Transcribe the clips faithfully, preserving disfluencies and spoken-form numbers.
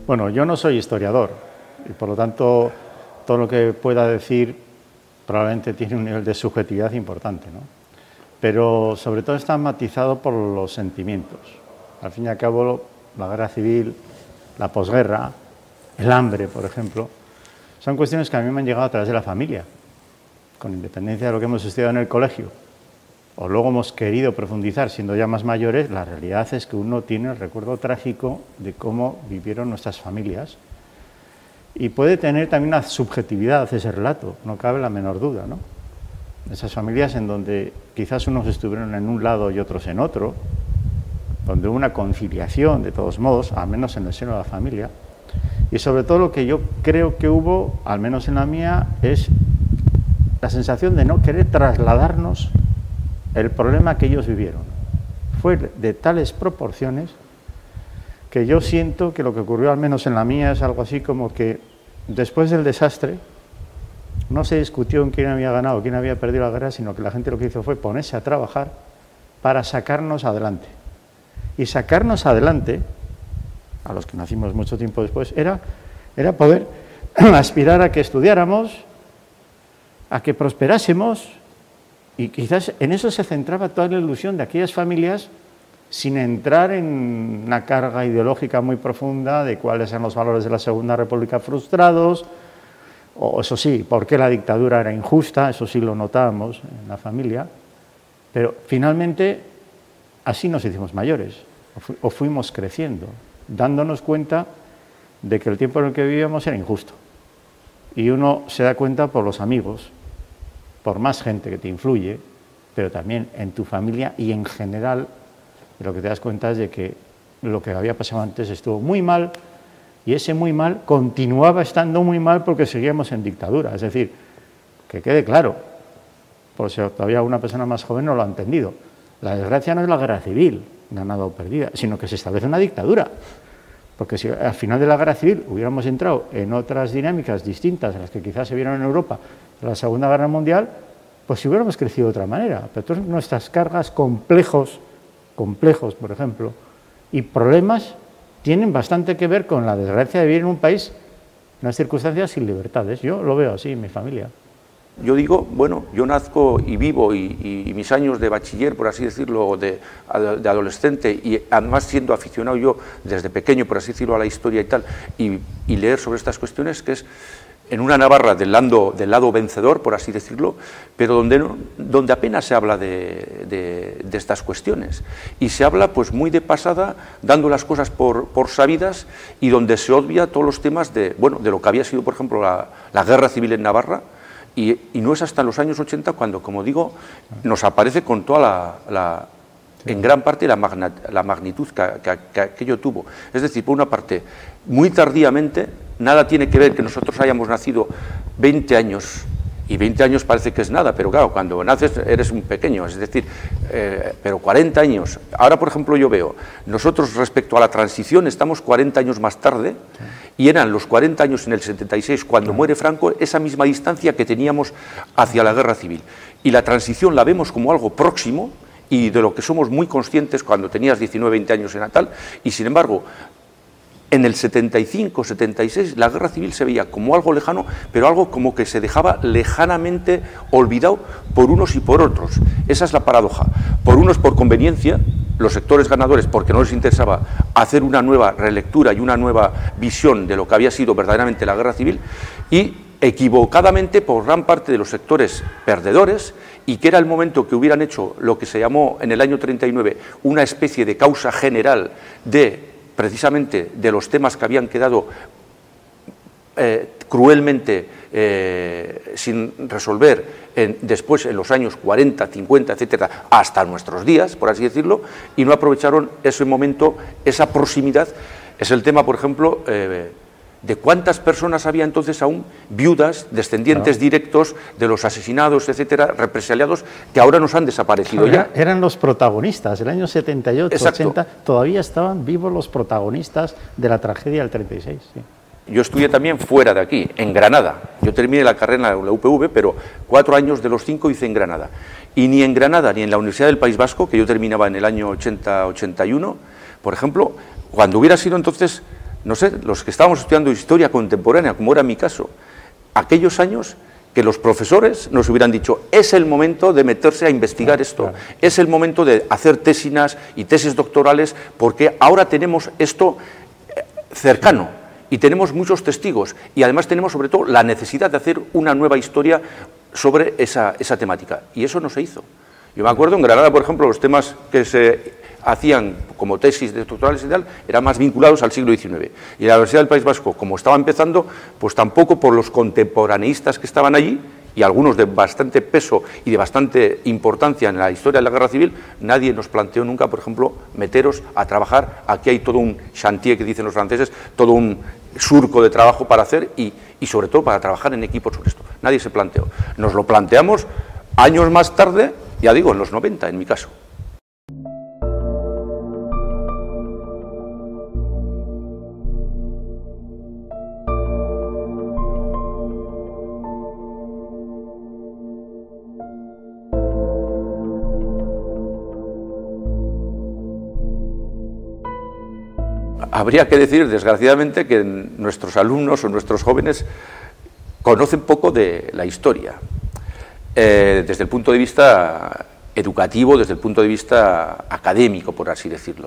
Bueno, yo no soy historiador y por lo tanto todo lo que pueda decir probablemente tiene un nivel de subjetividad importante, ¿no? Pero sobre todo está matizado por los sentimientos. Al fin y al cabo, la guerra civil, la posguerra, el hambre, por ejemplo, son cuestiones que a mí me han llegado a través de la familia, con independencia de lo que hemos estudiado en el colegio, o luego hemos querido profundizar siendo ya más mayores. La realidad es que uno tiene el recuerdo trágico de cómo vivieron nuestras familias y puede tener también una subjetividad ese relato, no cabe la menor duda, ¿no? Esas familias en donde quizás unos estuvieron en un lado y otros en otro, donde hubo una conciliación de todos modos, al menos en el seno de la familia, y sobre todo lo que yo creo que hubo, al menos en la mía, es la sensación de no querer trasladarnos el problema que ellos vivieron. Fue de tales proporciones que yo siento que lo que ocurrió, al menos en la mía, es algo así como que después del desastre no se discutió en quién había ganado, quién había perdido la guerra, sino que la gente lo que hizo fue ponerse a trabajar para sacarnos adelante. Y sacarnos adelante, a los que nacimos mucho tiempo después, era, era poder aspirar a que estudiáramos, a que prosperásemos, y quizás en eso se centraba toda la ilusión de aquellas familias, sin entrar en una carga ideológica muy profunda de cuáles eran los valores de la Segunda República frustrados, o eso sí, por qué la dictadura era injusta, eso sí lo notábamos en la familia, pero finalmente así nos hicimos mayores, o, fu o fuimos creciendo, dándonos cuenta de que el tiempo en el que vivíamos era injusto. Y uno se da cuenta por los amigos, por más gente que te influye, pero también en tu familia y en general, lo que te das cuenta es de que lo que había pasado antes estuvo muy mal, y ese muy mal continuaba estando muy mal porque seguíamos en dictadura. Es decir, que quede claro, por si todavía una persona más joven no lo ha entendido, la desgracia no es la guerra civil, ganada o perdida, sino que se establece una dictadura. Porque si al final de la guerra civil hubiéramos entrado en otras dinámicas distintas a las que quizás se vieron en Europa en la Segunda Guerra Mundial, pues si hubiéramos crecido de otra manera. Pero todas nuestras cargas complejos, complejos, por ejemplo, y problemas tienen bastante que ver con la desgracia de vivir en un país en unas circunstancias sin libertades. Yo lo veo así en mi familia. Yo digo, bueno, yo nazco y vivo y, y, y mis años de bachiller, por así decirlo, de, de adolescente, y además siendo aficionado yo desde pequeño, por así decirlo, a la historia y tal, y, y leer sobre estas cuestiones, que es en una Navarra del lado, del lado vencedor, por así decirlo, pero donde, no, donde apenas se habla de, de, de estas cuestiones. Y se habla pues muy de pasada, dando las cosas por, por sabidas, y donde se obvia todos los temas de, bueno, de lo que había sido, por ejemplo, la, la guerra civil en Navarra, y, y no es hasta los años ochenta cuando, como digo, nos aparece con toda la... la en gran parte la, magna, la magnitud que, que, que aquello tuvo. Es decir, por una parte, muy tardíamente, nada tiene que ver que nosotros hayamos nacido veinte años, y veinte años parece que es nada, pero claro, cuando naces eres un pequeño, es decir, eh, pero cuarenta años. Ahora, por ejemplo, yo veo, nosotros respecto a la transición estamos cuarenta años más tarde, y eran los cuarenta años en el setenta y seis, cuando muere Franco, esa misma distancia que teníamos hacia la guerra civil. Y la transición la vemos como algo próximo, y de lo que somos muy conscientes cuando tenías diecinueve, veinte años en Natal, y sin embargo, en el setenta y cinco, setenta y seis, la guerra civil se veía como algo lejano, pero algo como que se dejaba lejanamente olvidado por unos y por otros. Esa es la paradoja. Por unos por conveniencia, los sectores ganadores porque no les interesaba hacer una nueva relectura y una nueva visión de lo que había sido verdaderamente la guerra civil, y equivocadamente por gran parte de los sectores perdedores, y que era el momento que hubieran hecho lo que se llamó en el año treinta y nueve una especie de causa general de, precisamente, de los temas que habían quedado eh, cruelmente eh, sin resolver en, después en los años cuarenta, cincuenta, etcétera, hasta nuestros días, por así decirlo, y no aprovecharon ese momento, esa proximidad. Es el tema, por ejemplo, eh, de cuántas personas había entonces aún viudas, descendientes claro. directos de los asesinados, etcétera, represaliados, que ahora nos han desaparecido claro, ya. Eran los protagonistas, el año setenta y ocho, Exacto. ochenta, todavía estaban vivos los protagonistas de la tragedia del treinta y seis. Sí. Yo estudié también fuera de aquí, en Granada. Yo terminé la carrera en la U P V, pero cuatro años de los cinco hice en Granada. Y ni en Granada ni en la Universidad del País Vasco, que yo terminaba en el año ochenta, ochenta y uno, por ejemplo, cuando hubiera sido entonces no sé, los que estábamos estudiando historia contemporánea, como era mi caso, aquellos años que los profesores nos hubieran dicho, es el momento de meterse a investigar esto, claro. Es el momento de hacer tesinas y tesis doctorales, porque ahora tenemos esto cercano y tenemos muchos testigos y además tenemos sobre todo la necesidad de hacer una nueva historia sobre esa, esa temática, y eso no se hizo. Yo me acuerdo en Granada, por ejemplo, los temas que se hacían como tesis doctorales y tal, eran más vinculados al siglo diecinueve. Y en la Universidad del País Vasco, como estaba empezando, pues tampoco por los contemporaneístas que estaban allí, y algunos de bastante peso y de bastante importancia en la historia de la Guerra Civil, nadie nos planteó nunca, por ejemplo, meteros a trabajar. Aquí hay todo un chantier, que dicen los franceses, todo un surco de trabajo para hacer y, y sobre todo para trabajar en equipo sobre esto. Nadie se planteó. Nos lo planteamos años más tarde, ya digo, en los noventa, en mi caso. Habría que decir, desgraciadamente, que nuestros alumnos o nuestros jóvenes conocen poco de la historia, eh, desde el punto de vista educativo, desde el punto de vista académico, por así decirlo.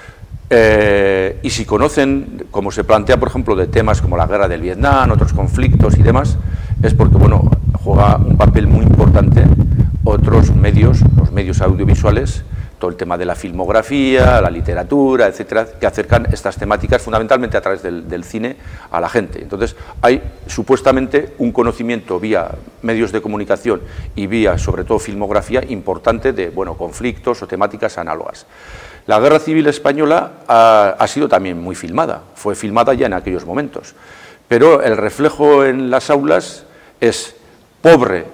Eh, y si conocen, como se plantea, por ejemplo, de temas como la guerra del Vietnam, otros conflictos y demás, es porque, bueno, juega un papel muy importante otros medios, los medios audiovisuales, todo el tema de la filmografía, la literatura, etcétera, que acercan estas temáticas fundamentalmente a través del, del cine a la gente. Entonces, hay supuestamente un conocimiento vía medios de comunicación y vía, sobre todo, filmografía importante de, bueno, conflictos o temáticas análogas. La Guerra Civil Española ha, ha sido también muy filmada, fue filmada ya en aquellos momentos, pero el reflejo en las aulas es pobre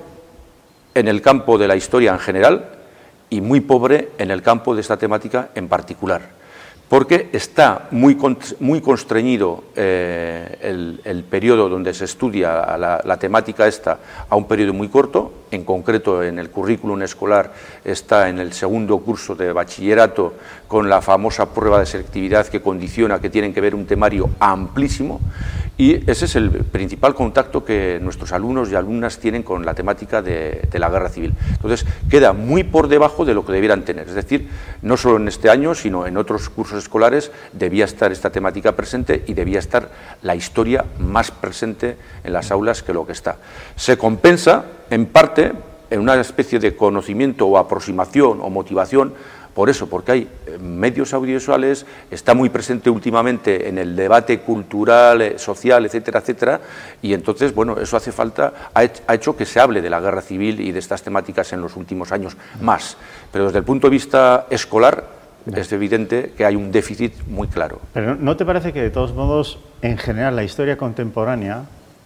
en el campo de la historia en general y muy pobre en el campo de esta temática en particular, porque está muy, muy constreñido eh, el, el periodo donde se estudia la, la temática esta a un periodo muy corto. En concreto, en el currículum escolar está en el segundo curso de bachillerato con la famosa prueba de selectividad que condiciona que tienen que ver un temario amplísimo, y ese es el principal contacto que nuestros alumnos y alumnas tienen con la temática de, de la Guerra Civil. Entonces, queda muy por debajo de lo que debieran tener, es decir, no solo en este año, sino en otros cursos escolares debía estar esta temática presente y debía estar la historia más presente en las aulas que lo que está. Se compensa, en parte, en una especie de conocimiento o aproximación o motivación, por eso, porque hay medios audiovisuales, está muy presente últimamente en el debate cultural, social, etcétera, etcétera, y entonces, bueno, eso hace falta, ha hecho que se hable de la guerra civil y de estas temáticas en los últimos años más, pero desde el punto de vista escolar es evidente que hay un déficit muy claro. Pero ¿no te parece que, de todos modos, en general, la historia contemporánea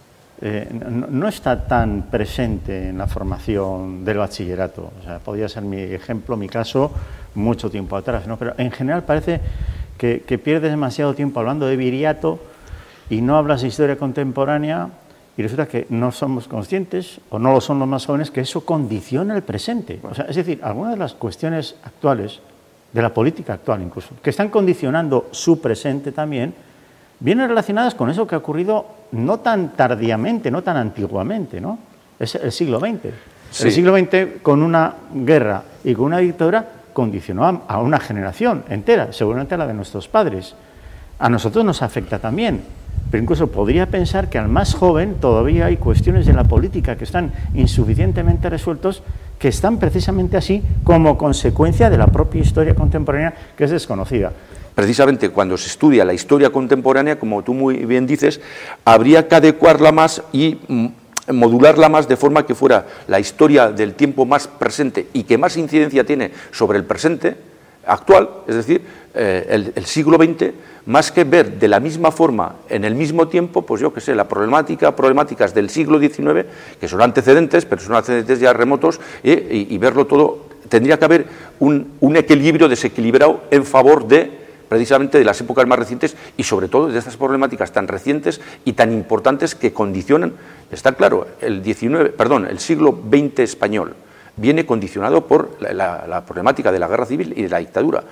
Eh, no, no está tan presente en la formación del bachillerato? O sea, podría ser mi ejemplo, mi caso, mucho tiempo atrás, ¿no? Pero en general parece que, que pierdes demasiado tiempo hablando de Viriato y no hablas de historia contemporánea, y resulta que no somos conscientes, o no lo son los más jóvenes, que eso condiciona el presente. O sea, es decir, algunas de las cuestiones actuales, de la política actual incluso, que están condicionando su presente también, vienen relacionadas con eso que ha ocurrido no tan tardíamente, no tan antiguamente, ¿no? Es el siglo veinte. Sí. El siglo veinte, con una guerra y con una dictadura, condicionó a una generación entera, seguramente a la de nuestros padres. A nosotros nos afecta también, pero incluso podría pensar que al más joven todavía hay cuestiones de la política que están insuficientemente resueltos, que están precisamente así como consecuencia de la propia historia contemporánea, que es desconocida. Precisamente cuando se estudia la historia contemporánea, como tú muy bien dices, habría que adecuarla más y modularla más de forma que fuera la historia del tiempo más presente y que más incidencia tiene sobre el presente actual, es decir, eh, el, el siglo veinte, más que ver de la misma forma, en el mismo tiempo, pues yo qué sé, la problemática, problemáticas del siglo diecinueve, que son antecedentes, pero son antecedentes ya remotos, eh, y, y verlo todo, tendría que haber un, un equilibrio desequilibrado en favor de precisamente de las épocas más recientes y sobre todo de estas problemáticas tan recientes y tan importantes que condicionan, está claro, el diecinueve, perdón, el siglo veinte español viene condicionado por la, la, la problemática de la guerra civil y de la dictadura.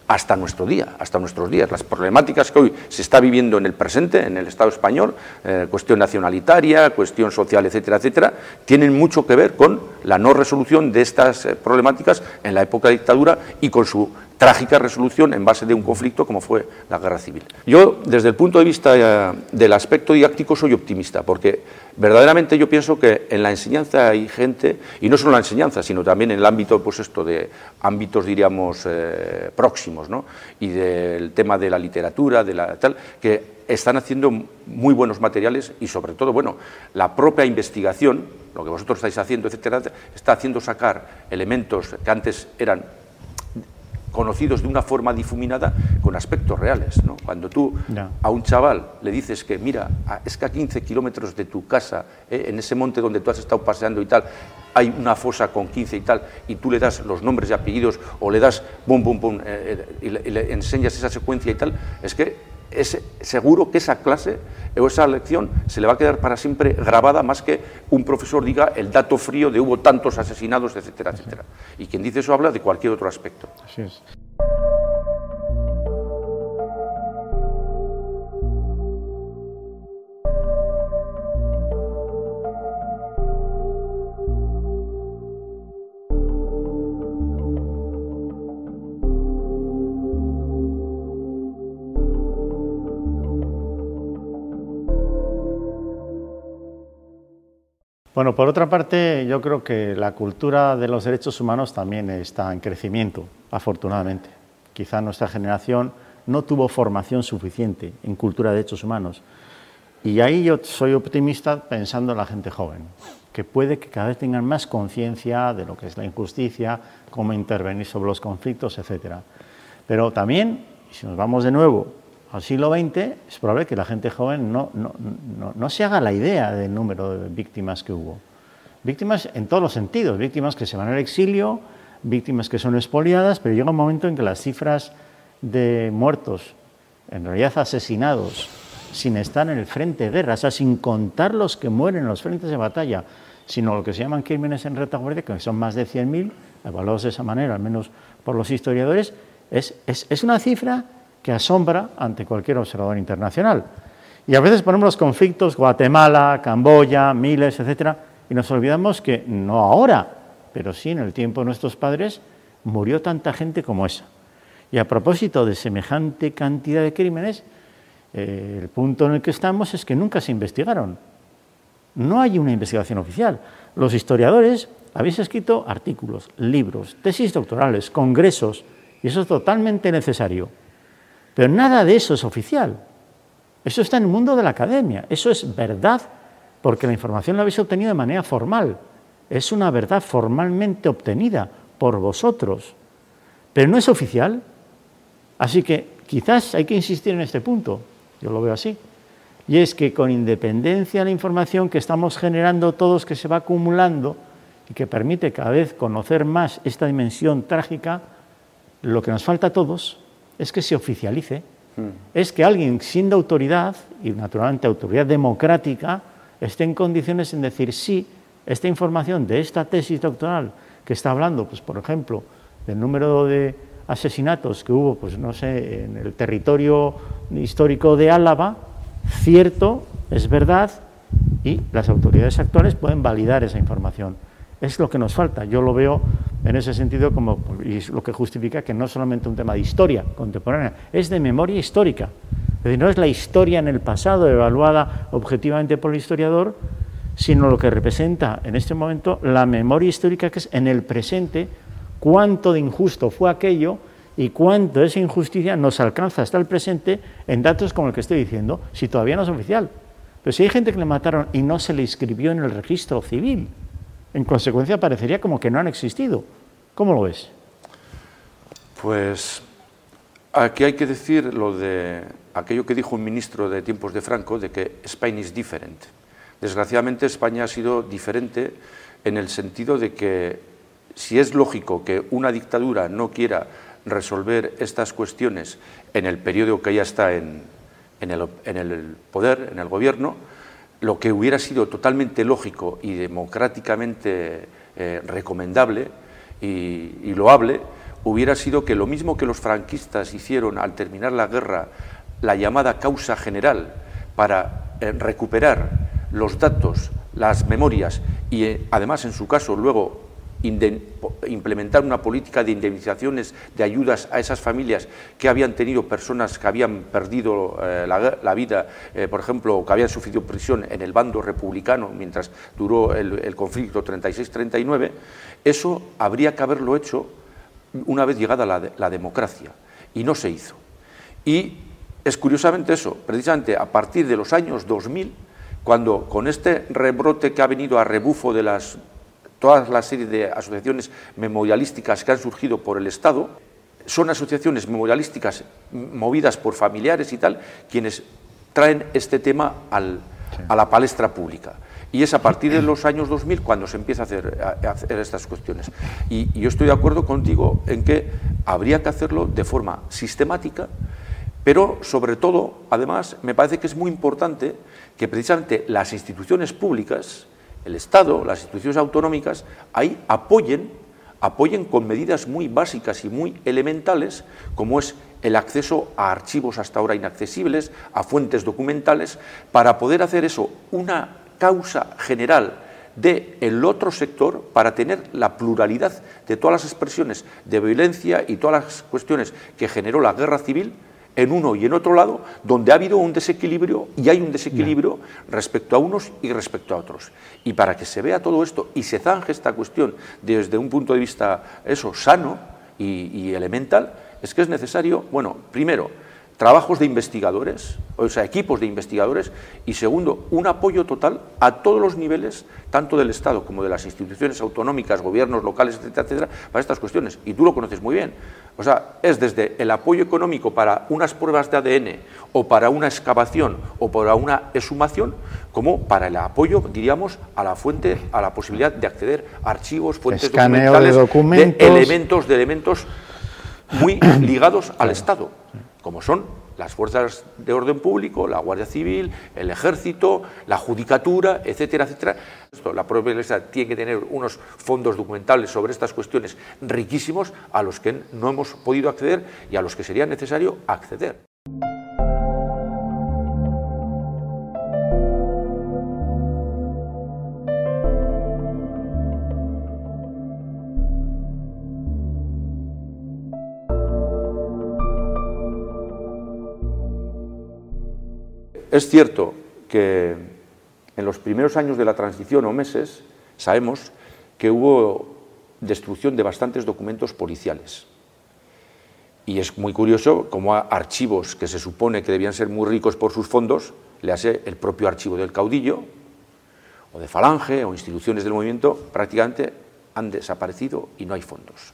hasta nuestro día, hasta nuestros días. Las problemáticas que hoy se está viviendo en el presente, en el Estado español, eh, cuestión nacionalitaria, cuestión social, etcétera, etcétera, tienen mucho que ver con la no resolución de estas eh, problemáticas en la época de dictadura y con su trágica resolución en base de un conflicto como fue la guerra civil. Yo, desde el punto de vista eh, del aspecto didáctico, soy optimista, porque verdaderamente yo pienso que en la enseñanza hay gente, y no solo en la enseñanza, sino también en el ámbito, pues esto, de ámbitos, diríamos, eh, próximos, ¿no? Y del tema de la literatura, de la tal, que están haciendo muy buenos materiales y, sobre todo, bueno, la propia investigación, lo que vosotros estáis haciendo, etcétera, está haciendo sacar elementos que antes eran conocidos de una forma difuminada con aspectos reales, ¿no? Cuando tú no. a un chaval le dices que, mira, es que a quince kilómetros de tu casa, eh, en ese monte donde tú has estado paseando y tal, hay una fosa con quince y tal, y tú le das los nombres y apellidos, o le das bum, bum, bum, eh, y, le, y le enseñas esa secuencia y tal, es que es seguro que esa clase o esa lección se le va a quedar para siempre grabada, más que un profesor diga el dato frío de hubo tantos asesinados, etcétera, etcétera. Y quien dice eso habla de cualquier otro aspecto. Así es. Bueno, por otra parte, yo creo que la cultura de los derechos humanos también está en crecimiento, afortunadamente. Quizá nuestra generación no tuvo formación suficiente en cultura de derechos humanos. Y ahí yo soy optimista pensando en la gente joven, que puede que cada vez tengan más conciencia de lo que es la injusticia, cómo intervenir sobre los conflictos, etcétera. Pero también, si nos vamos de nuevo al siglo veinte, es probable que la gente joven no, no, no, no se haga la idea del número de víctimas que hubo. Víctimas en todos los sentidos, víctimas que se van al exilio, víctimas que son expoliadas, pero llega un momento en que las cifras de muertos, en realidad asesinados, sin estar en el frente de guerra, o sea, sin contar los que mueren en los frentes de batalla, sino lo que se llaman crímenes en retaguardia, que son más de cien mil, evaluados de esa manera, al menos por los historiadores, es, es, es una cifra que asombra ante cualquier observador internacional. Y a veces ponemos los conflictos, Guatemala, Camboya, Miles, etcétera, y nos olvidamos que no ahora, pero sí en el tiempo de nuestros padres, murió tanta gente como esa. Y a propósito de semejante cantidad de crímenes, eh, el punto en el que estamos es que nunca se investigaron. No hay una investigación oficial. Los historiadores habéis escrito artículos, libros, tesis doctorales, congresos, y eso es totalmente necesario. Pero nada de eso es oficial. Eso está en el mundo de la academia. Eso es verdad, porque la información la habéis obtenido de manera formal. Es una verdad formalmente obtenida por vosotros, pero no es oficial. Así que quizás hay que insistir en este punto, yo lo veo así, y es que con independencia de la información que estamos generando todos, que se va acumulando y que permite cada vez conocer más esta dimensión trágica, lo que nos falta a todos es que se oficialice, mm. es que alguien siendo autoridad, y naturalmente autoridad democrática, esté en condiciones en decir sí, esta información de esta tesis doctoral que está hablando, pues por ejemplo, del número de asesinatos que hubo, pues no sé, en el territorio histórico de Álava, cierto, es verdad, y las autoridades actuales pueden validar esa información. Es lo que nos falta. Yo lo veo en ese sentido como, y es lo que justifica que no es solamente un tema de historia contemporánea, es de memoria histórica. Es decir, no es la historia en el pasado evaluada objetivamente por el historiador, sino lo que representa en este momento la memoria histórica, que es en el presente cuánto de injusto fue aquello y cuánto de esa injusticia nos alcanza hasta el presente en datos como el que estoy diciendo, si todavía no es oficial. Pero si hay gente que le mataron y no se le inscribió en el registro civil, en consecuencia parecería como que no han existido. ¿Cómo lo ves? Pues aquí hay que decir lo de aquello que dijo un ministro de tiempos de Franco, de que Spain is different. Desgraciadamente España ha sido diferente en el sentido de que si es lógico que una dictadura no quiera resolver estas cuestiones en el periodo que ya está en, en, el, en el poder, en el gobierno, lo que hubiera sido totalmente lógico y democráticamente eh, recomendable y, y loable hubiera sido que lo mismo que los franquistas hicieron al terminar la guerra, la llamada causa general, para eh, recuperar los datos, las memorias y eh, además en su caso luego implementar una política de indemnizaciones, de ayudas a esas familias que habían tenido personas que habían perdido eh, la, la vida, eh, por ejemplo, que habían sufrido prisión en el bando republicano mientras duró el, el conflicto treinta y seis treinta y nueve, eso habría que haberlo hecho una vez llegada la, la democracia, y no se hizo. Y es curiosamente eso, precisamente a partir de los años dos mil, cuando con este rebrote que ha venido a rebufo de las toda la serie de asociaciones memorialísticas que han surgido por el Estado, son asociaciones memorialísticas movidas por familiares y tal, quienes traen este tema al, sí. a la palestra pública. Y es a partir de los años dos mil cuando se empieza a hacer, a hacer estas cuestiones. Y, y yo estoy de acuerdo contigo en que habría que hacerlo de forma sistemática, pero sobre todo, además, me parece que es muy importante que precisamente las instituciones públicas, el Estado, las instituciones autonómicas, ahí apoyen, apoyen con medidas muy básicas y muy elementales, como es el acceso a archivos hasta ahora inaccesibles, a fuentes documentales, para poder hacer eso una causa general del otro sector, para tener la pluralidad de todas las expresiones de violencia y todas las cuestiones que generó la guerra civil, en uno y en otro lado, donde ha habido un desequilibrio y hay un desequilibrio respecto a unos y respecto a otros. Y para que se vea todo esto y se zanje esta cuestión desde un punto de vista eso, sano y, y elemental, es que es necesario, bueno, primero, trabajos de investigadores, o sea, equipos de investigadores, y segundo, un apoyo total a todos los niveles, tanto del Estado como de las instituciones autonómicas, gobiernos locales, etcétera, etcétera, para estas cuestiones. Y tú lo conoces muy bien. O sea, es desde el apoyo económico para unas pruebas de A D N, o para una excavación, o para una exhumación, como para el apoyo, diríamos, a la fuente, a la posibilidad de acceder a archivos, fuentes Escaneo documentales, de documentos, de elementos, de elementos muy ligados al Estado, como son las fuerzas de orden público, la Guardia Civil, el Ejército, la Judicatura, etcétera, etcétera. Esto, la propia Iglesia tiene que tener unos fondos documentales sobre estas cuestiones riquísimos a los que no hemos podido acceder y a los que sería necesario acceder. Es cierto que en los primeros años de la transición o meses sabemos que hubo destrucción de bastantes documentos policiales. Y es muy curioso cómo a archivos que se supone que debían ser muy ricos por sus fondos, le hace el propio archivo del caudillo, o de Falange, o instituciones del movimiento, prácticamente han desaparecido y no hay fondos.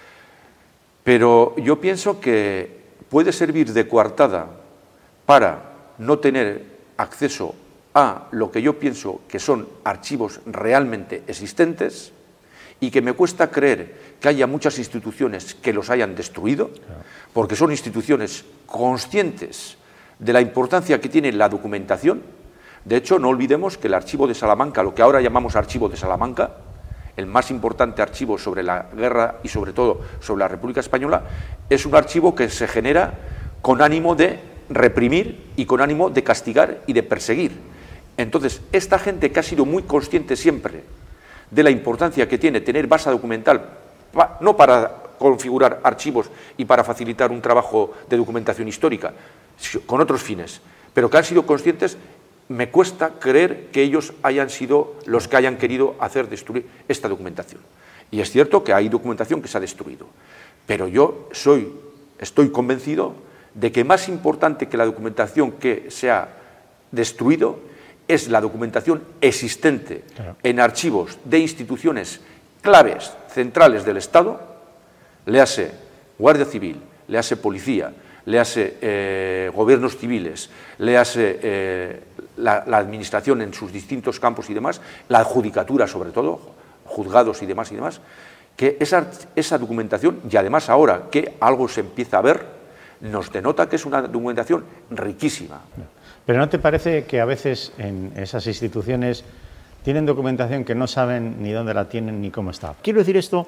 Pero yo pienso que puede servir de coartada para no tener acceso a lo que yo pienso que son archivos realmente existentes y que me cuesta creer que haya muchas instituciones que los hayan destruido, porque son instituciones conscientes de la importancia que tiene la documentación. De hecho, no olvidemos que el archivo de Salamanca, lo que ahora llamamos archivo de Salamanca, el más importante archivo sobre la guerra y sobre todo sobre la República Española, es un archivo que se genera con ánimo de reprimir y con ánimo de castigar y de perseguir. Entonces, esta gente que ha sido muy consciente siempre de la importancia que tiene tener base documental, no para configurar archivos y para facilitar un trabajo de documentación histórica, con otros fines, pero que han sido conscientes, me cuesta creer que ellos hayan sido los que hayan querido hacer destruir esta documentación. Y es cierto que hay documentación que se ha destruido, pero yo soy, estoy convencido de que más importante que la documentación que se ha destruido es la documentación existente claro. en archivos de instituciones claves, centrales del Estado, le hace Guardia Civil, le hace Policía, le hace eh, gobiernos civiles, le hace eh, la, la Administración en sus distintos campos y demás, la Judicatura sobre todo, juzgados y demás y demás, que esa, esa documentación, y además ahora que algo se empieza a ver, nos denota que es una documentación riquísima. Pero ¿no te parece que a veces en esas instituciones tienen documentación que no saben ni dónde la tienen ni cómo está? Quiero decir esto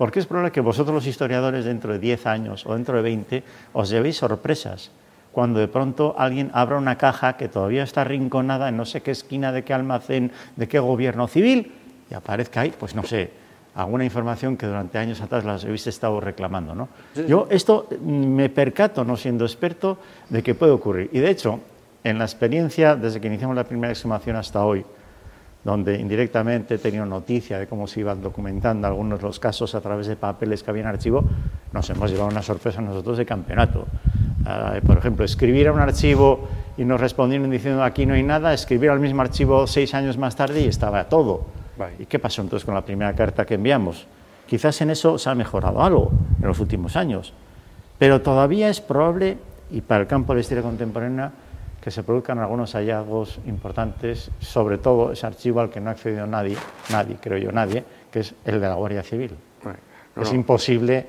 porque es probable que vosotros los historiadores dentro de diez años o dentro de veinte os llevéis sorpresas cuando de pronto alguien abra una caja que todavía está arrinconada en no sé qué esquina de qué almacén, de qué gobierno civil, y aparezca ahí, pues no sé, alguna información que durante años atrás las habéis estado reclamando, ¿no? Sí, sí. Yo esto me percato, no siendo experto, de que puede ocurrir. Y de hecho, en la experiencia, desde que iniciamos la primera exhumación hasta hoy, donde indirectamente he tenido noticia de cómo se iban documentando algunos de los casos a través de papeles que había en archivo, nos hemos llevado una sorpresa nosotros de campeonato. Uh, por ejemplo, escribir a un archivo y nos respondieron diciendo aquí no hay nada, escribir al mismo archivo seis años más tarde y estaba todo. Vale. ¿Y qué pasó entonces con la primera carta que enviamos? Quizás en eso se ha mejorado algo en los últimos años, pero todavía es probable, y para el campo de la historia contemporánea, que se produzcan algunos hallazgos importantes, sobre todo ese archivo al que no ha accedido nadie, nadie, creo yo, nadie, que es el de la Guardia Civil. Bueno, no, es no. imposible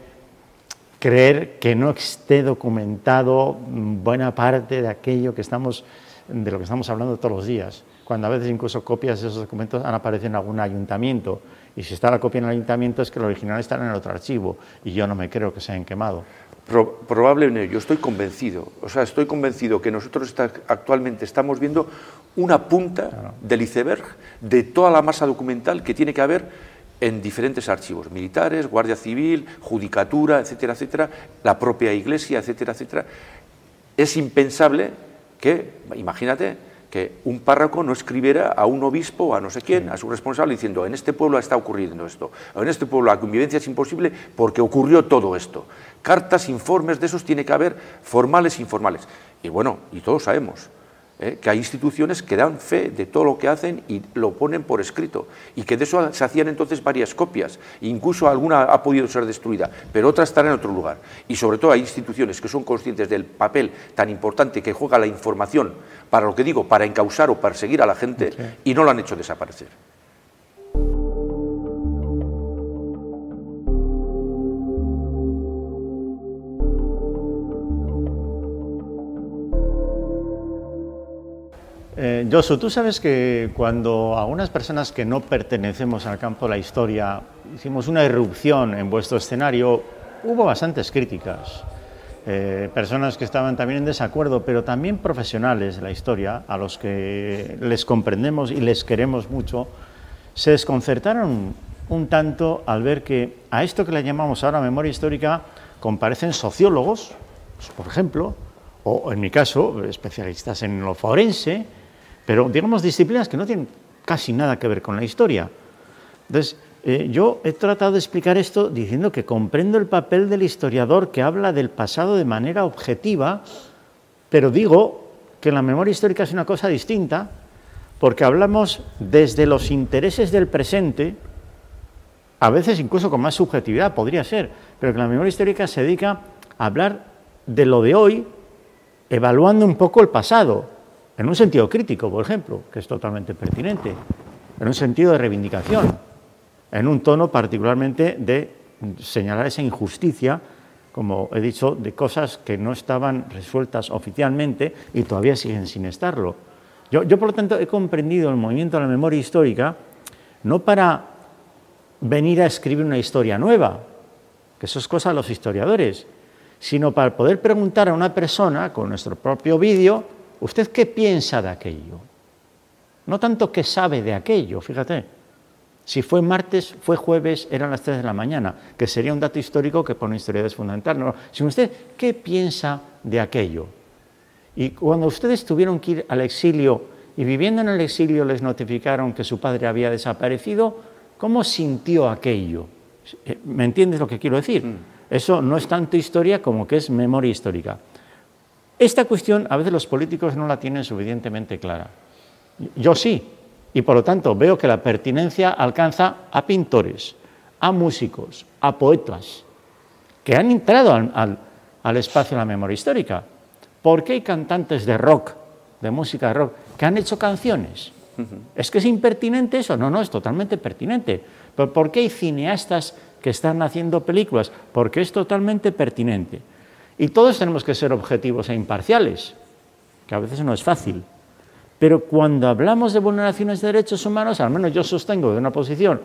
creer que no esté documentado buena parte de aquello que estamos, de lo que estamos hablando todos los días, cuando a veces incluso copias de esos documentos han aparecido en algún ayuntamiento, y si está la copia en el ayuntamiento es que el original está en el otro archivo, y yo no me creo que se hayan quemado. Pro, probablemente, yo estoy convencido, o sea, estoy convencido que nosotros está, actualmente estamos viendo una punta claro. del iceberg de toda la masa documental que tiene que haber en diferentes archivos, militares, Guardia Civil, Judicatura, etcétera, etcétera, la propia Iglesia, etcétera, etcétera. Es impensable que, imagínate, que un párroco no escribiera a un obispo o a no sé quién, a su responsable, diciendo en este pueblo está ocurriendo esto, o en este pueblo la convivencia es imposible porque ocurrió todo esto. Cartas, informes de esos tiene que haber, formales e informales. Y bueno, y todos sabemos ¿eh? que hay instituciones que dan fe de todo lo que hacen y lo ponen por escrito, y que de eso se hacían entonces varias copias, incluso alguna ha podido ser destruida, pero otra estará en otro lugar. Y sobre todo hay instituciones que son conscientes del papel tan importante que juega la información para lo que digo, para encausar o perseguir a la gente, okay. y no lo han hecho desaparecer. Eh, Josu, tú sabes que cuando algunas personas que no pertenecemos al campo de la historia hicimos una irrupción en vuestro escenario, hubo bastantes críticas. Eh, personas que estaban también en desacuerdo, pero también profesionales de la historia, a los que les comprendemos y les queremos mucho, se desconcertaron un tanto al ver que a esto que le llamamos ahora memoria histórica comparecen sociólogos, pues, por ejemplo, o en mi caso, especialistas en lo forense, pero digamos disciplinas que no tienen casi nada que ver con la historia. Entonces, Eh, yo he tratado de explicar esto diciendo que comprendo el papel del historiador que habla del pasado de manera objetiva, pero digo que la memoria histórica es una cosa distinta, porque hablamos desde los intereses del presente, a veces incluso con más subjetividad, podría ser, pero que la memoria histórica se dedica a hablar de lo de hoy, evaluando un poco el pasado, en un sentido crítico, por ejemplo, que es totalmente pertinente, en un sentido de reivindicación, en un tono particularmente de señalar esa injusticia, como he dicho, de cosas que no estaban resueltas oficialmente y todavía siguen sin estarlo. Yo, yo por lo tanto, he comprendido el movimiento de la memoria histórica no para venir a escribir una historia nueva, que eso es cosa de los historiadores, sino para poder preguntar a una persona, con nuestro propio vídeo, ¿usted qué piensa de aquello? No tanto qué sabe de aquello, fíjate. Si fue martes, fue jueves, eran las tres de la mañana, que sería un dato histórico que para un historiador es fundamental. No, sino usted, ¿qué piensa de aquello? Y cuando ustedes tuvieron que ir al exilio y viviendo en el exilio les notificaron que su padre había desaparecido, ¿cómo sintió aquello? ¿Me entiendes lo que quiero decir? Mm. Eso no es tanto historia como que es memoria histórica. Esta cuestión a veces los políticos no la tienen suficientemente clara. Yo sí. Y por lo tanto veo que la pertinencia alcanza a pintores, a músicos, a poetas, que han entrado al, al, al espacio de la memoria histórica. ¿Por qué hay cantantes de rock, de música de rock, que han hecho canciones? Uh-huh. ¿Es que es impertinente eso? No, no, es totalmente pertinente. ¿Pero por qué hay cineastas que están haciendo películas? Porque es totalmente pertinente. Y todos tenemos que ser objetivos e imparciales, que a veces no es fácil. Pero cuando hablamos de vulneraciones de derechos humanos, al menos yo sostengo de una posición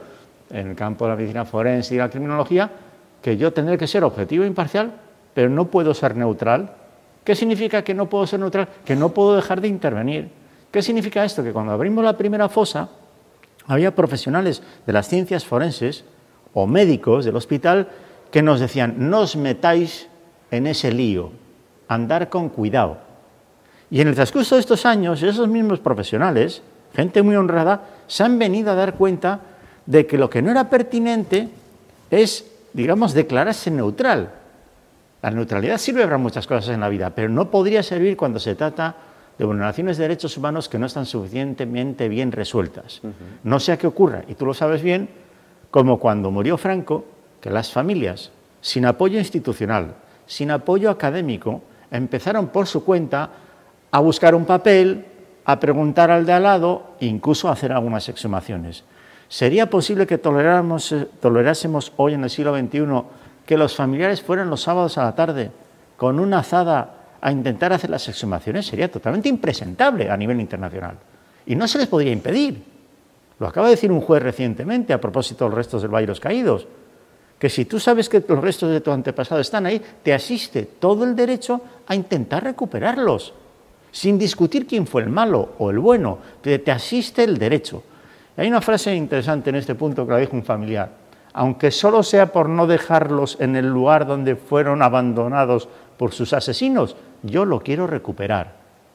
en el campo de la medicina forense y la criminología, que yo tendré que ser objetivo e imparcial, pero no puedo ser neutral. ¿Qué significa que no puedo ser neutral? Que no puedo dejar de intervenir. ¿Qué significa esto? Que cuando abrimos la primera fosa, había profesionales de las ciencias forenses o médicos del hospital que nos decían, no os metáis en ese lío, andar con cuidado. Y en el transcurso de estos años, esos mismos profesionales, gente muy honrada, se han venido a dar cuenta de que lo que no era pertinente es, digamos, declararse neutral. La neutralidad sirve para muchas cosas en la vida, pero no podría servir cuando se trata de vulneraciones de derechos humanos que no están suficientemente bien resueltas. Uh-huh. No sea que ocurra, y tú lo sabes bien, como cuando murió Franco, que las familias, sin apoyo institucional, sin apoyo académico, empezaron por su cuenta a buscar un papel, a preguntar al de al lado, incluso a hacer algunas exhumaciones. ¿Sería posible que toleráramos, tolerásemos hoy en el siglo veintiuno que los familiares fueran los sábados a la tarde con una azada a intentar hacer las exhumaciones? Sería totalmente impresentable a nivel internacional. Y no se les podría impedir. Lo acaba de decir un juez recientemente a propósito de los restos del Valle de los Caídos, que si tú sabes que los restos de tu antepasado están ahí, te asiste todo el derecho a intentar recuperarlos, sin discutir quién fue el malo o el bueno, te, te asiste el derecho. Hay una frase interesante en este punto que la dijo un familiar: aunque solo sea por no dejarlos en el lugar donde fueron abandonados por sus asesinos, yo lo quiero recuperar.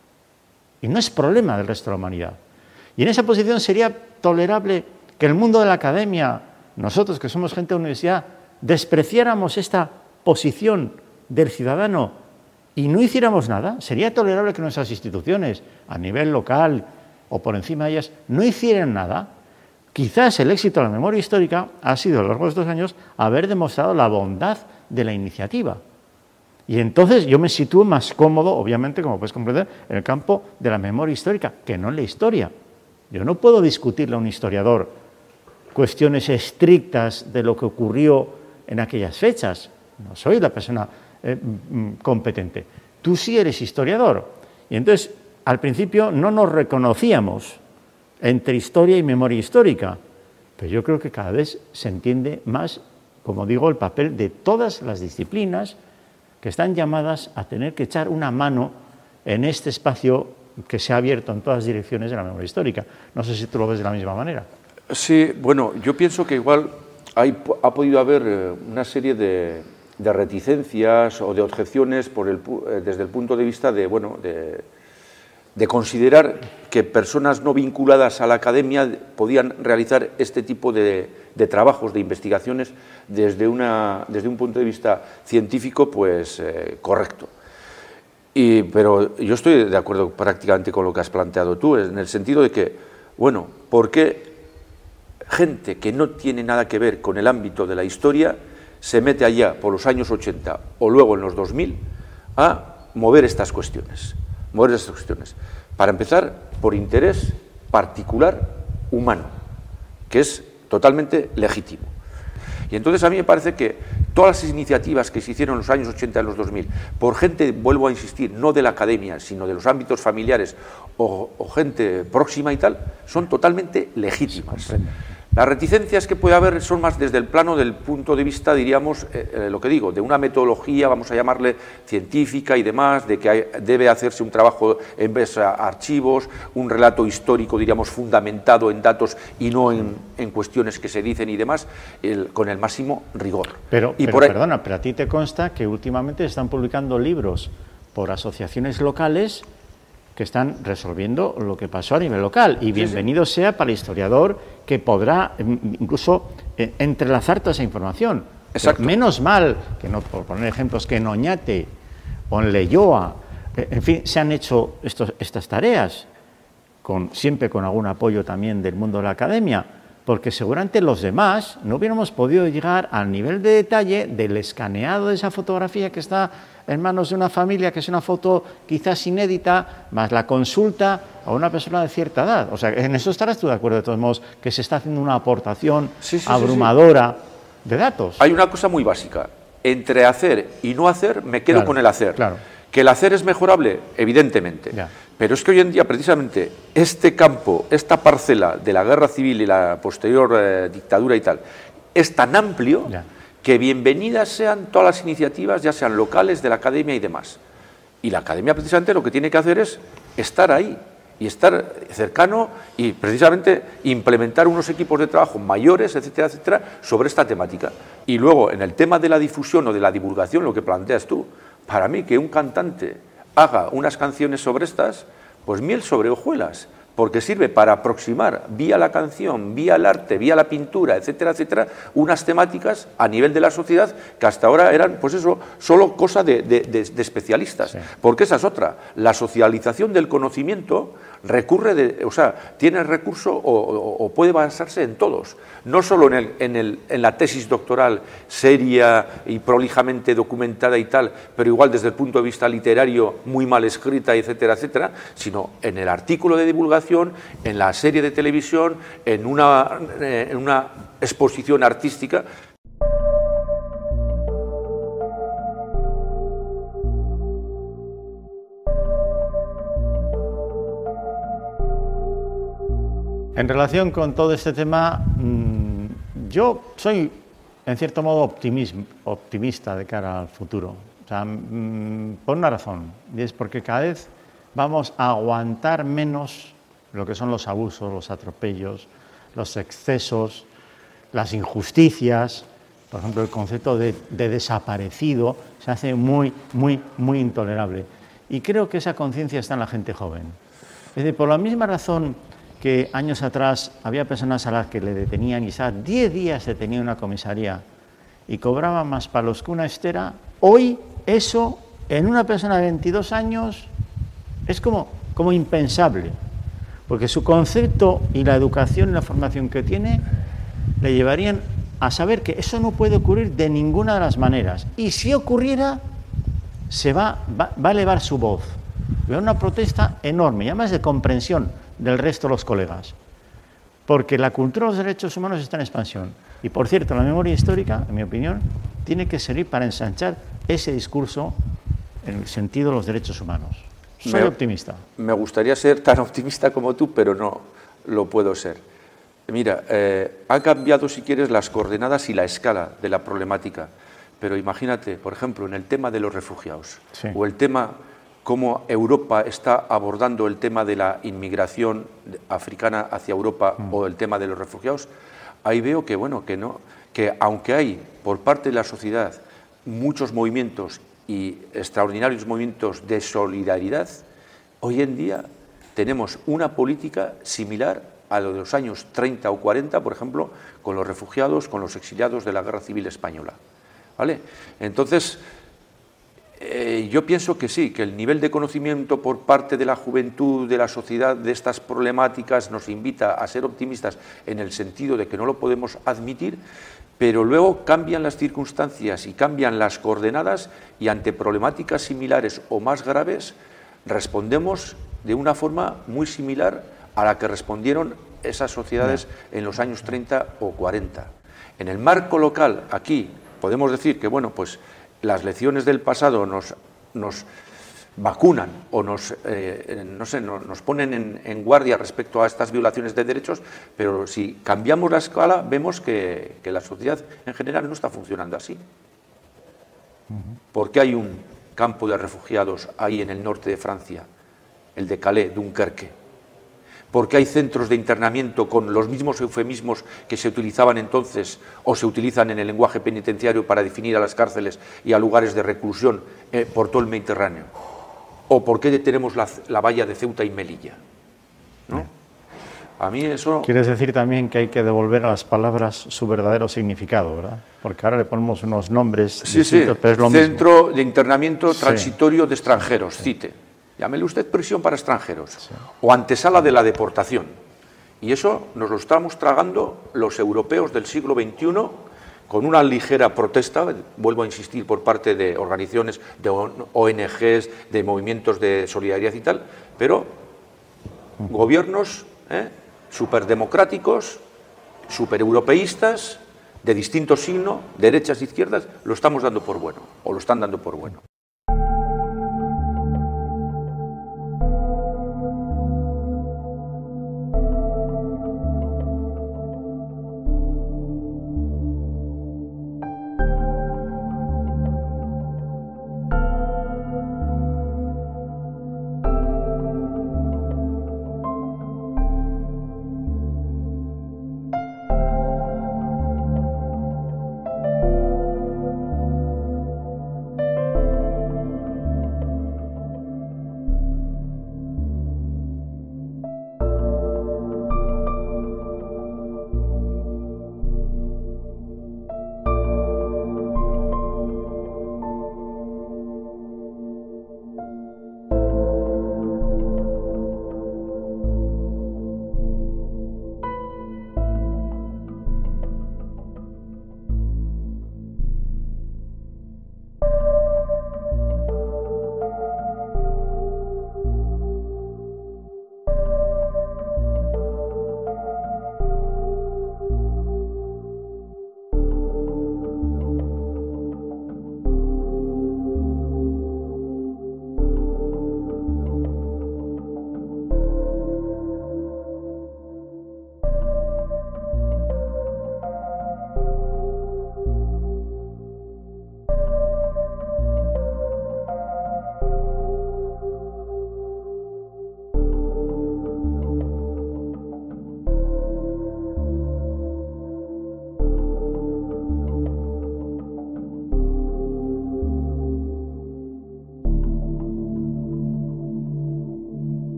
Y no es problema del resto de la humanidad. Y en esa posición sería tolerable que el mundo de la academia, nosotros que somos gente de universidad, despreciáramos esta posición del ciudadano y no hiciéramos nada. Sería tolerable que nuestras instituciones, a nivel local o por encima de ellas, no hicieran nada. Quizás el éxito de la memoria histórica ha sido a lo largo de estos años haber demostrado la bondad de la iniciativa. Y entonces yo me sitúo más cómodo, obviamente, como puedes comprender, en el campo de la memoria histórica, que no en la historia. Yo no puedo discutirle a un historiador cuestiones estrictas de lo que ocurrió en aquellas fechas. No soy la persona eh, competente. Tú sí eres historiador. Y entonces, al principio no nos reconocíamos entre historia y memoria histórica, pero yo creo que cada vez se entiende más, como digo, el papel de todas las disciplinas que están llamadas a tener que echar una mano en este espacio que se ha abierto en todas direcciones de la memoria histórica. No sé si tú lo ves de la misma manera. Sí, bueno, yo pienso que igual hay, ha podido haber una serie de, de reticencias o de objeciones por el, desde el punto de vista de, bueno, de, de considerar que personas no vinculadas a la academia podían realizar este tipo de, de trabajos, de investigaciones, desde, una, desde un punto de vista científico, pues, eh, correcto. Y, pero yo estoy de acuerdo prácticamente con lo que has planteado tú, en el sentido de que, bueno, ¿por qué gente que no tiene nada que ver con el ámbito de la historia se mete allá por los años ochenta o luego en los dos mil a mover estas cuestiones? Mover estas cuestiones. Para empezar, por interés particular humano, que es totalmente legítimo. Y entonces a mí me parece que todas las iniciativas que se hicieron en los años ochenta y los dos mil, por gente, vuelvo a insistir, no de la academia, sino de los ámbitos familiares o, o gente próxima y tal, son totalmente legítimas. Las reticencias que puede haber son más desde el plano del punto de vista, diríamos, eh, eh, lo que digo, de una metodología, vamos a llamarle científica y demás, de que hay, debe hacerse un trabajo en vez a archivos, un relato histórico, diríamos, fundamentado en datos y no en, en cuestiones que se dicen y demás, el, con el máximo rigor. Pero, y pero por ahí, perdona, pero a ti te consta que últimamente se están publicando libros por asociaciones locales que están resolviendo lo que pasó a nivel local, y bienvenido sí, sí. sea para el historiador que podrá incluso eh, entrelazar toda esa información. Exacto. Menos mal, que no, por poner ejemplos, que en Oñate o en Leioa, eh, en fin, se han hecho estos, estas tareas, con, siempre con algún apoyo también del mundo de la academia, porque seguramente los demás no hubiéramos podido llegar al nivel de detalle del escaneado de esa fotografía que está en manos de una familia, que es una foto quizás inédita, más la consulta a una persona de cierta edad. O sea, en eso estarás tú de acuerdo, de todos modos, que se está haciendo una aportación sí, sí, abrumadora sí, sí. de datos. Hay una cosa muy básica. Entre hacer y no hacer, me quedo claro, con el hacer. Claro. Que el hacer es mejorable, evidentemente. Ya. Pero es que hoy en día, precisamente, este campo, esta parcela de la guerra civil y la posterior eh, dictadura y tal, es tan amplio Ya. que bienvenidas sean todas las iniciativas, ya sean locales, de la academia y demás. Y la academia, precisamente, lo que tiene que hacer es estar ahí y estar cercano y, precisamente, implementar unos equipos de trabajo mayores, etcétera, etcétera, sobre esta temática. Y luego, en el tema de la difusión o de la divulgación, lo que planteas tú, para mí, que un cantante haga unas canciones sobre estas, pues miel sobre hojuelas, porque sirve para aproximar vía la canción, vía el arte, vía la pintura, etcétera, etcétera, unas temáticas a nivel de la sociedad que hasta ahora eran, pues eso, solo cosa de, de, de, de especialistas. Sí. Porque esa es otra, la socialización del conocimiento recurre, de, o sea, tiene recurso o, o, o puede basarse en todos, no solo en, el, en, el, en la tesis doctoral seria y prolijamente documentada y tal, pero igual desde el punto de vista literario muy mal escrita, etcétera, etcétera, sino en el artículo de divulgación, en la serie de televisión, en una, en una exposición artística. En relación con todo este tema, yo soy, en cierto modo, optimista de cara al futuro. O sea, por una razón, y es porque cada vez vamos a aguantar menos lo que son los abusos, los atropellos, los excesos, las injusticias. Por ejemplo, el concepto de, de desaparecido se hace muy, muy, muy intolerable. Y creo que esa conciencia está en la gente joven. Es decir, por la misma razón que años atrás había personas a las que le detenían y quizás diez días se tenía una comisaría y cobraban más palos que una estera, hoy eso en una persona de veintidós años es como, como impensable, porque su concepto y la educación y la formación que tiene le llevarían a saber que eso no puede ocurrir de ninguna de las maneras, y si ocurriera se va, va, va a elevar su voz, va a una protesta enorme y además de comprensión del resto de los colegas, porque la cultura de los derechos humanos está en expansión. Y, por cierto, la memoria histórica, en mi opinión, tiene que servir para ensanchar ese discurso en el sentido de los derechos humanos. Soy me, optimista. Me gustaría ser tan optimista como tú, pero no lo puedo ser. Mira, eh, han cambiado, si quieres, las coordenadas y la escala de la problemática, pero imagínate, por ejemplo, en el tema de los refugiados, sí, o el tema cómo Europa está abordando el tema de la inmigración africana hacia Europa, mm. o el tema de los refugiados, ahí veo que, bueno, que no, que aunque hay por parte de la sociedad muchos movimientos y extraordinarios movimientos de solidaridad, hoy en día tenemos una política similar a lo de los años treinta o cuarenta, por ejemplo, con los refugiados, con los exiliados de la Guerra Civil Española, ¿vale? Entonces, Eh, yo pienso que sí, que el nivel de conocimiento por parte de la juventud, de la sociedad, de estas problemáticas nos invita a ser optimistas en el sentido de que no lo podemos admitir, pero luego cambian las circunstancias y cambian las coordenadas y ante problemáticas similares o más graves respondemos de una forma muy similar a la que respondieron esas sociedades en los años treinta o cuarenta. En el marco local, aquí, podemos decir que, bueno, pues las lecciones del pasado nos, nos vacunan o nos, eh, no sé, nos, nos ponen en, en guardia respecto a estas violaciones de derechos, pero si cambiamos la escala vemos que, que la sociedad en general no está funcionando así. ¿Por qué hay un campo de refugiados ahí en el norte de Francia, el de Calais, Dunkerque? Porque hay centros de internamiento con los mismos eufemismos que se utilizaban entonces o se utilizan en el lenguaje penitenciario para definir a las cárceles y a lugares de reclusión eh, por todo el Mediterráneo. ¿O por qué tenemos la, la valla de Ceuta y Melilla? ¿No? A mí eso... Quieres decir también que hay que devolver a las palabras su verdadero significado, ¿verdad? Porque ahora le ponemos unos nombres sí, distintos, sí. pero es lo Centro mismo. de internamiento transitorio sí. de extranjeros, sí. CITE. Llámele usted prisión para extranjeros, sí, o antesala de la deportación. Y eso nos lo estamos tragando los europeos del siglo veintiuno con una ligera protesta, vuelvo a insistir, por parte de organizaciones, de O N Ges, de movimientos de solidaridad y tal, pero gobiernos ¿eh? superdemocráticos, supereuropeístas, de distinto signo, derechas e izquierdas, lo estamos dando por bueno, o lo están dando por bueno.